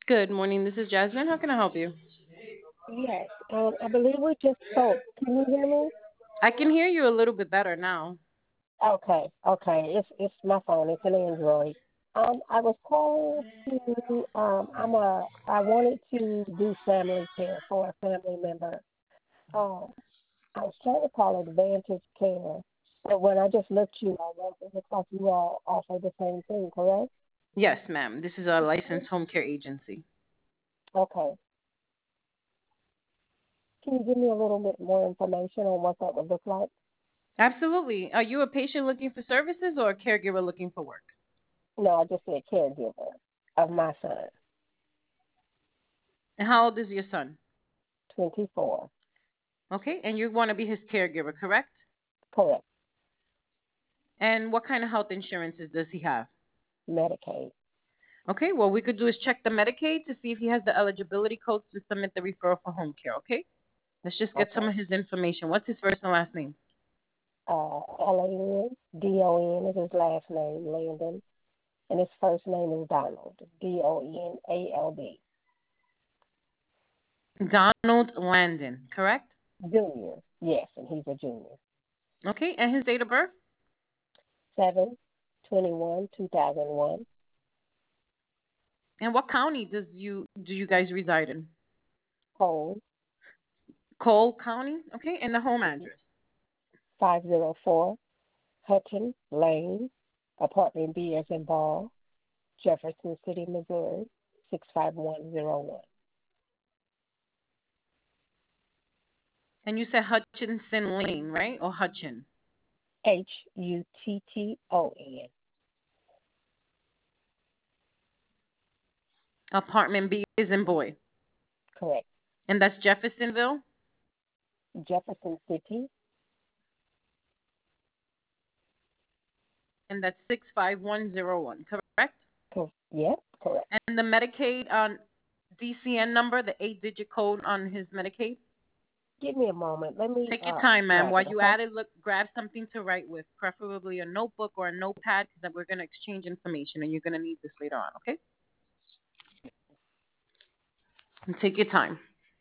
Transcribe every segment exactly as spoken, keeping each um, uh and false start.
Good morning. This is Jasmine. How can I help you? Yes, um, I believe we just spoke. Can you hear me? I can hear you a little bit better now. Okay, okay. It's it's my phone. It's an Android. Um, I was calling to um, I'm a I wanted to do family care for a family member. Um, I was trying to call Advantage Care, but when I just looked you all up, it looks like you all offer the same thing, correct? Yes, ma'am. This is a licensed home care agency. Okay. Can you give me a little bit more information on what that would look like? Absolutely. Are you a patient looking for services or a caregiver looking for work? No, I just said caregiver of my son, And how old is your son? twenty-four. Okay, and you want to be his caregiver, correct? Correct. And what kind of health insurances does he have? Medicaid. Okay, what we could do is check the Medicaid to see if he has the eligibility codes to submit the referral for home care, okay? Let's just get some Okay. of his information. What's his first and last name? Uh, L A N D O N is his last name, Landon, and his first name is Donald. D O N A L D. Donald Landon, correct? Junior. Yes, and he's a junior. Okay, and his date of birth? Seven twenty one two thousand one. And what county does you do you guys reside in? Home. Cole County, okay, and the home address. Five zero four Hutton Lane, apartment B as in ball, Jefferson City, Missouri, six five one zero one. And you said Hutchinson Lane, right? Or Hutchin. H U T T O N. Apartment B is in boy. Correct. And that's Jeffersonville. Jefferson City. And that's six five one zero one, correct? Co- yep, correct. And the Medicaid on D C N number, the eight digit code on his Medicaid. Give me a moment. Let me Take your uh time, ma'am. grab While it, you okay? at it, look, grab something to write with, preferably a notebook or a notepad, because we're going to exchange information and you're going to need this later on, okay? And take your time.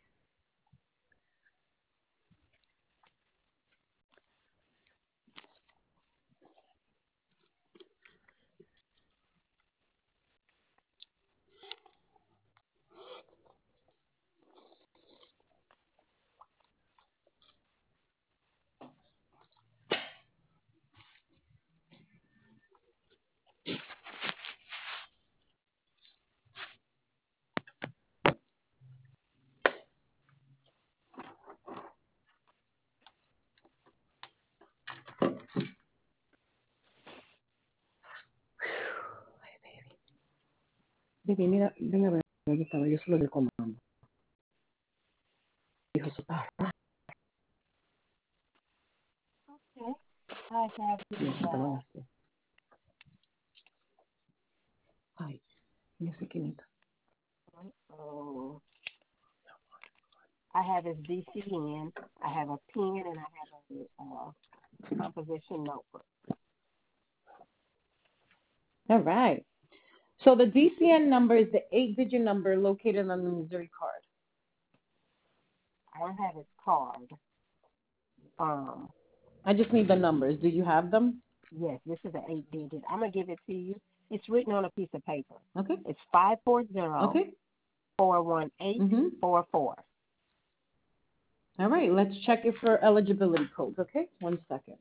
Baby, mira, ven a ver, yo estaba, yo solo le comando. Dijo su papá. Okay. I have Y the eso te lo uh hace. Ay, no sé quién está. oh, I have his D C N, I have a pen, and I have a uh, composition notebook. All right. So the D C N number is the eight digit number located on the Missouri card. I don't have his card. Um, I just need the numbers. Do you have them? yes, this is an eight digit. I'm gonna give it to you. It's written on a piece of paper. Okay. It's five four zero Okay. four one eight Mm-hmm. four four. All right. Let's check it for eligibility codes. Okay. One second.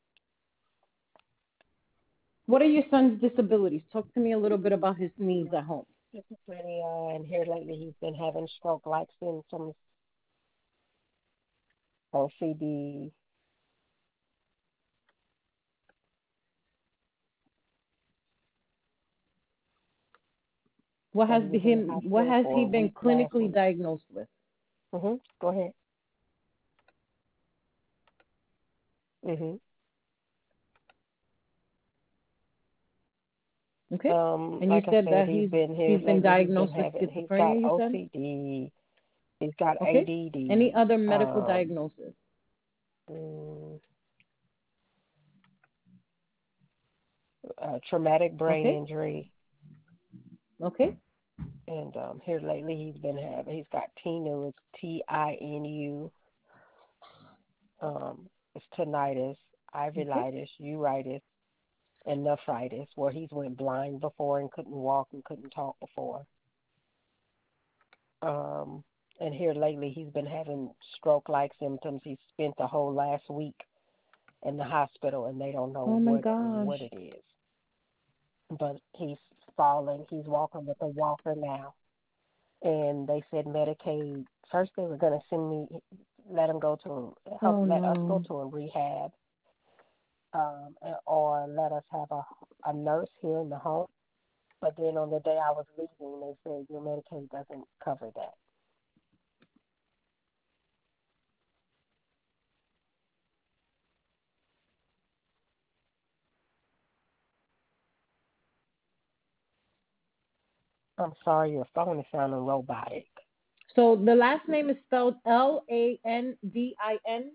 What are your son's disabilities? Talk to me a little bit about his needs at home. Schizophrenia, and here lately he's been having stroke-like symptoms, O C D. What So has he been was in the him? What hospital has for he a been week last clinically week. diagnosed with? Mhm. Go ahead. Mhm. Okay. Um, And you like I said said, that he's he's been here he's been lately. He's been diagnosed with having. He's got schizophrenia. You said. O C D. He's got Okay. Any A D D. other medical Um, diagnosis? mm, uh, traumatic brain Okay. injury. Okay. And um, here lately, he's been having. He's got Tinu. It's T I N U. Um, it's tinnitus, Okay. uveitis, uritis, and nephritis, where he's went blind before and couldn't walk and couldn't talk before. Um, and here lately, he's been having stroke-like symptoms. He spent the whole last week in the hospital, and they don't know Oh my what gosh. what it is. But he's falling. He's walking with a walker now, and they said Medicaid. First, they were going to send me, let him go to help, Oh let us go no. to a rehab, um, or let us have a a nurse here in the home. But then on the day I was leaving, they said your Medicaid doesn't cover that. I'm sorry, your phone is sounding robotic. So the last name is spelled L A N D I N.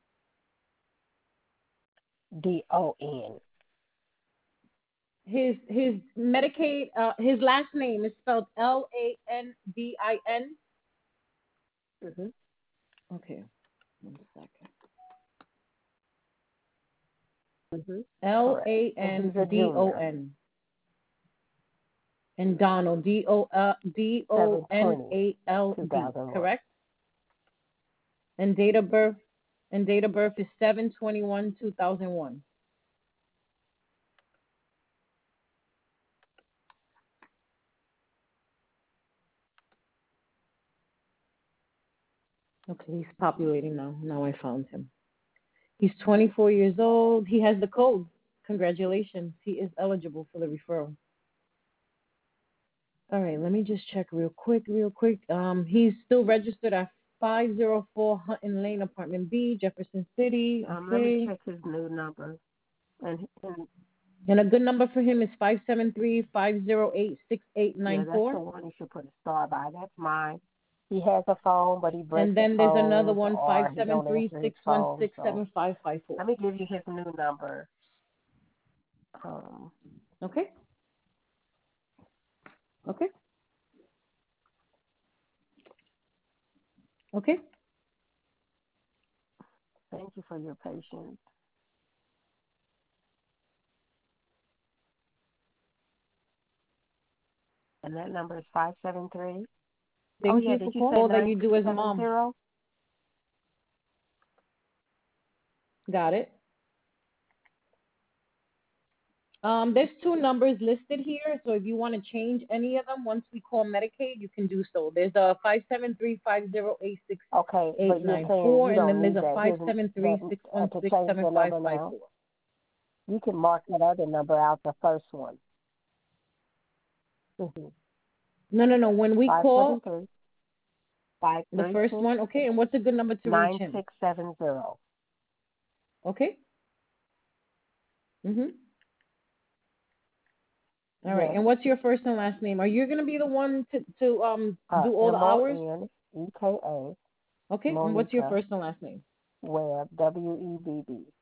D O N. His his Medicaid. Uh, his last name is spelled L A N D I N. Mhm. Okay. One second. Mhm. L Correct. A And N he's a D O junior. N. And Donald, D O uh, D O Seven N twenty, A L two D, thousand one. correct? And date of birth and date of birth is seven twenty one two thousand one. Okay, he's populating now. Now I found him. He's twenty-four years old. He has the code. Congratulations. He is eligible for the referral. All right, let me just check real quick, real quick. Um, he's still registered at five oh four Hutton Lane, Apartment B, Jefferson City. Um, let me Okay. check his new number. And, and And a good number for him is five seven three, five oh eight, six eight yeah, nine that's four. the one you should put a star by. That's mine. He has a phone, but he breaks And his then there's another phones one, or five he seven don't three, answer his six one phone. six, So seven five five four. let me give you his new number. Um, Okay? Okay? Okay? thank you for your patience. And that number is five seven three. Oh Thank yeah, you did for you say calling. All that nine you six do as a seven mom. zero? Got it. Um, there's two numbers listed here, so if you want to change any of them once we call Medicaid, you can do so. There's a five seven three, five oh eight, six Okay, eight but you're nine saying four, you and don't then there's need a that. five His seven that three, six uh, one to six, change seven the five number five now. four. You can mark that other number out, the first one. Mm-hmm. No, no, no. When we Five seven call three five the three first six one, okay, and what's a good number to reach nine him? six seven zero. Okay? Mm-hmm. All right. Yes. And what's your first and last name? Are you going to be the one to, to um Uh, do all the M O hours? N E K A Okay. And what's your Monica first and last name? Webb W E B B.